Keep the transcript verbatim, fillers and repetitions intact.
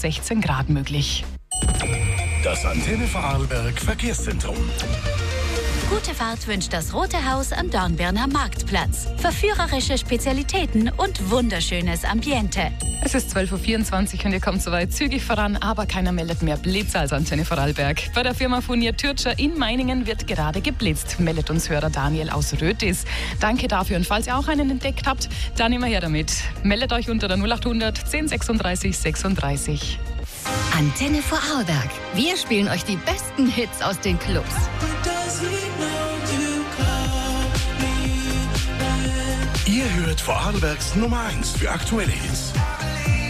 bis sechzehn Grad möglich. Das Antenne Vorarlberg Verkehrszentrum. Gute Fahrt wünscht das Rote Haus am Dornbirner Marktplatz. Verführerische Spezialitäten und wunderschönes Ambiente. Es ist zwölf Uhr vierundzwanzig und ihr kommt soweit zügig voran, aber keiner meldet mehr Blitz als Antenne Vorarlberg. Bei der Firma Furnier Türtscher in Meiningen wird gerade geblitzt, meldet uns Hörer Daniel aus Rötis. Danke dafür und falls ihr auch einen entdeckt habt, dann immer her damit. Meldet euch unter der null acht hundert zehn sechsunddreißig sechsunddreißig. Antenne Vorarlberg. Wir spielen euch die besten Hits aus den Clubs. Ihr hört Vorarlbergs Nummer eins für aktuelle Hits.